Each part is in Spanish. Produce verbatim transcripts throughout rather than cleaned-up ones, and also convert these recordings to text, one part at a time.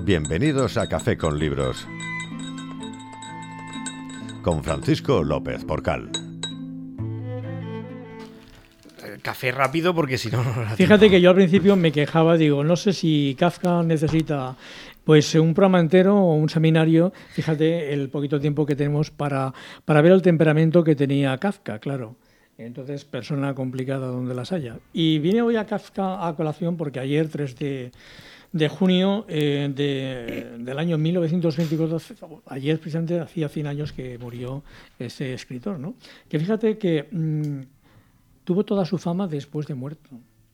Bienvenidos a Café con Libros, con Francisco López Porcal. Café rápido porque si no... no Fíjate que yo al principio me quejaba, digo, no sé si Kafka necesita pues un programa entero o un seminario. Fíjate el poquito tiempo que tenemos para, para ver el temperamento que tenía Kafka, claro. Entonces, persona complicada donde las haya. Y vine hoy a Kafka a colación porque ayer, tres de junio eh, de, del año mil novecientos veinticuatro, ayer precisamente hacía cien años que murió ese escritor, ¿no? Que fíjate que mmm, tuvo toda su fama después de muerto.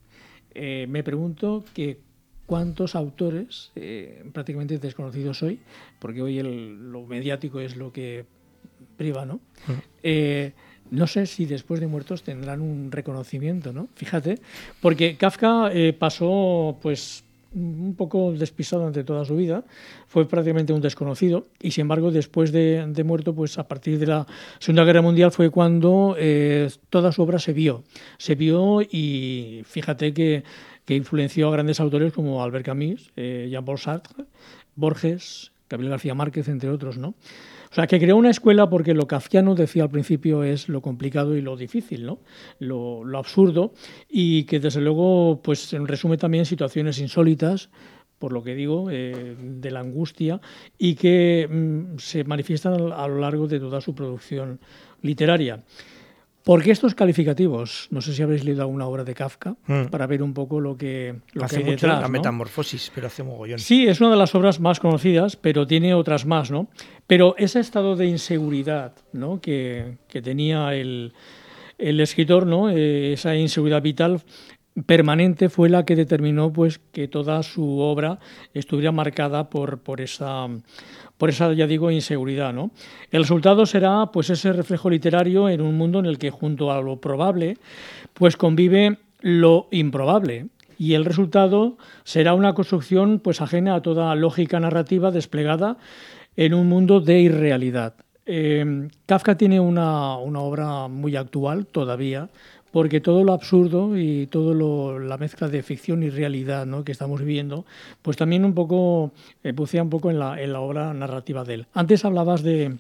Eh, me pregunto que cuántos autores, eh, prácticamente desconocidos hoy, porque hoy el, lo mediático es lo que priva, ¿no? Uh-huh. Eh, no sé si después de muertos tendrán un reconocimiento, ¿no? Fíjate, porque Kafka eh, pasó, pues, un poco despisado ante toda su vida, fue prácticamente un desconocido y sin embargo después de, de muerto, pues a partir de la Segunda Guerra Mundial fue cuando eh, toda su obra se vio, se vio y fíjate que, que influenció a grandes autores como Albert Camus, eh, Jean-Paul Sartre, Borges, Gabriel García Márquez, entre otros, ¿no? O sea, que creó una escuela porque lo kafkiano, decía al principio, es lo complicado y lo difícil, ¿no? Lo, lo absurdo y que desde luego pues resume también situaciones insólitas, por lo que digo, eh, de la angustia y que mm, se manifiestan a lo largo de toda su producción literaria. ¿Por qué estos calificativos? No sé si habréis leído alguna obra de Kafka mm. para ver un poco lo que, lo hace que hay mucho detrás, la ¿no? Metamorfosis, pero hace mogollón. Sí, es una de las obras más conocidas, pero tiene otras más, ¿no? Pero ese estado de inseguridad, ¿no? que, que tenía el, el escritor, ¿no? Eh, esa inseguridad vital permanente fue la que determinó pues que toda su obra estuviera marcada por, por esa por esa ya digo inseguridad, ¿no? El resultado será pues ese reflejo literario en un mundo en el que junto a lo probable pues convive lo improbable y el resultado será una construcción pues ajena a toda lógica narrativa desplegada en un mundo de irrealidad. Eh, Kafka tiene una, una obra muy actual todavía, porque todo lo absurdo y todo lo, la mezcla de ficción y realidad, ¿no? que estamos viviendo, pues también un poco eh, bucea un poco en la, en la obra narrativa de él. Antes hablabas de,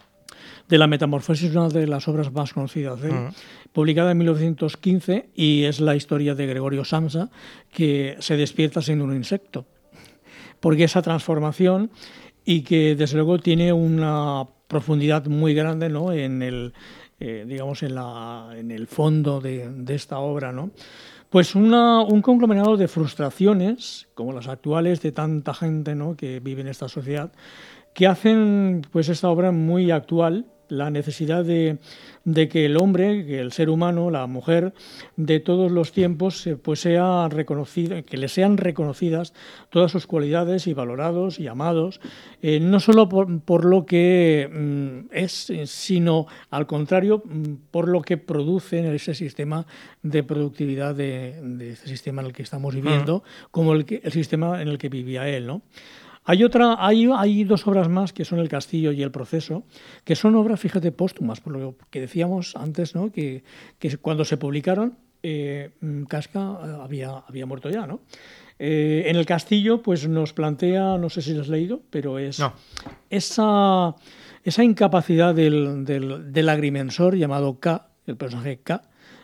de La Metamorfosis, una de las obras más conocidas de él, uh-huh. publicada en mil novecientos quince, y es la historia de Gregorio Samsa, que se despierta siendo un insecto. Porque esa transformación y que desde luego tiene una profundidad muy grande, ¿no? en el Eh, digamos, en, la, en el fondo de, de esta obra, ¿no? Pues una, un conglomerado de frustraciones, como las actuales de tanta gente, ¿no? que vive en esta sociedad, que hacen pues esta obra muy actual, la necesidad de, de que el hombre, que el ser humano, la mujer de todos los tiempos, pues sea reconocido, que le sean reconocidas todas sus cualidades y valorados y amados, eh, no solo por, por lo que mm, es, sino al contrario, por lo que produce en ese sistema de productividad de, de ese sistema en el que estamos viviendo, mm. como el, que, el sistema en el que vivía él, ¿no? Hay otra, hay, hay dos obras más que son El Castillo y El Proceso, que son obras, fíjate, póstumas, por lo que decíamos antes, ¿no? que, que cuando se publicaron, eh, Kafka había, había muerto ya, ¿no? Eh, en El Castillo, pues nos plantea, no sé si lo has leído, pero es no. esa, esa incapacidad del, del, del agrimensor llamado K, el personaje K,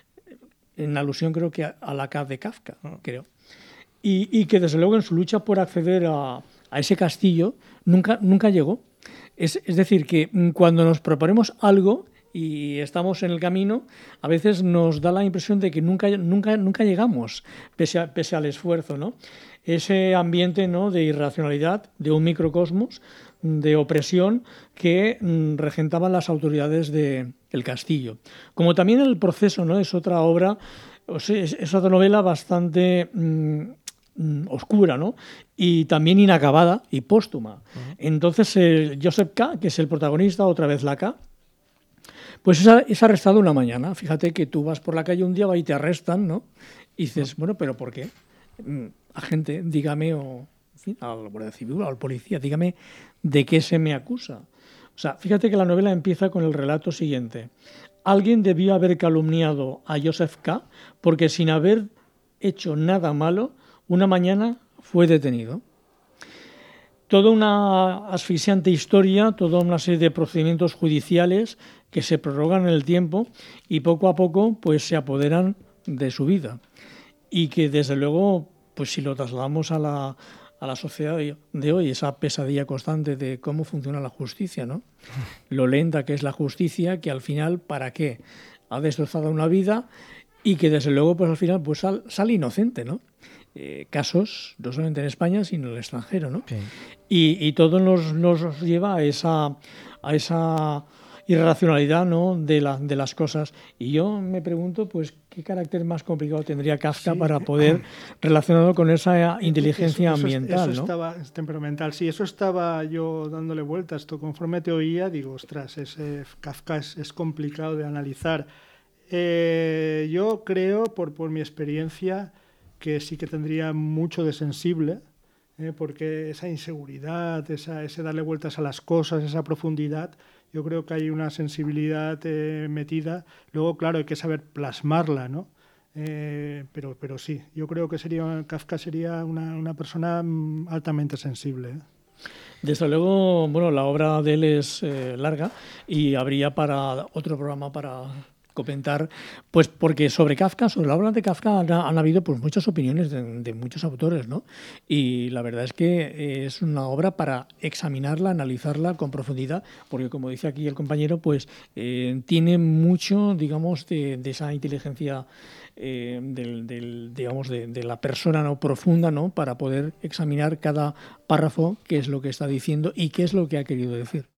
en alusión creo que a, a la K de Kafka, creo, y, y que desde luego en su lucha por acceder a a ese castillo, nunca, nunca llegó. Es, es decir, que cuando nos proponemos algo y estamos en el camino, a veces nos da la impresión de que nunca, nunca, nunca llegamos, pese, a, pese al esfuerzo, ¿no? Ese ambiente, ¿no? de irracionalidad, de un microcosmos, de opresión que mm, regentaban las autoridades del castillo. Como también El Proceso, ¿no? es otra obra, o sea, es, es otra novela bastante Mm, oscura, ¿no? Y también inacabada y póstuma. Uh-huh. Entonces, eh, Joseph K., que es el protagonista, otra vez la K, pues es, es arrestado una mañana. Fíjate que tú vas por la calle un día y te arrestan, ¿no? Y dices, uh-huh. bueno, ¿pero por qué? Mm, agente, dígame, o en fin, al guardia civil o al policía, dígame de qué se me acusa. O sea, fíjate que la novela empieza con el relato siguiente. Alguien debió haber calumniado a Joseph K. porque sin haber hecho nada malo, una mañana fue detenido. toda una asfixiante historia, toda una serie de procedimientos judiciales que se prorrogan en el tiempo y poco a poco pues se apoderan de su vida. Y que desde luego, pues si lo trasladamos a la, a la sociedad de hoy, esa pesadilla constante de cómo funciona la justicia, ¿no? Lo lenta que es la justicia, que al final, ¿para qué? Ha destrozado una vida y que desde luego pues al final pues sal, sale inocente, ¿no? Eh, casos, no solamente en España, sino en el extranjero, ¿no? Sí. Y, y todo nos, nos lleva a esa, a esa irracionalidad, ¿no? de, la, de las cosas. Y yo me pregunto, pues, ¿qué carácter más complicado tendría Kafka sí. para poder relacionarlo con esa inteligencia eso, eso, ambiental? Eso ¿no? estaba, temperamental, sí, eso estaba yo dándole vueltas. Esto, conforme te oía, digo, ostras, es, eh, Kafka es, es complicado de analizar. Eh, yo creo, por, por mi experiencia, que sí que tendría mucho de sensible, eh, porque esa inseguridad, esa, ese darle vueltas a las cosas, esa profundidad, yo creo que hay una sensibilidad eh, metida. Luego, claro, hay que saber plasmarla, ¿no? Eh, pero, pero sí, yo creo que sería Kafka sería una, una persona altamente sensible, ¿eh? Desde luego, bueno, la obra de él es eh, larga y habría para otro programa para comentar, pues porque sobre Kafka, sobre la obra de Kafka han, han habido pues muchas opiniones de, de muchos autores, ¿no? Y la verdad es que es una obra para examinarla, analizarla con profundidad, porque como dice aquí el compañero, pues eh, tiene mucho, digamos, de, de esa inteligencia eh, del, del, digamos, de, de la persona, ¿no? Profunda, ¿no? Para poder examinar cada párrafo, qué es lo que está diciendo y qué es lo que ha querido decir.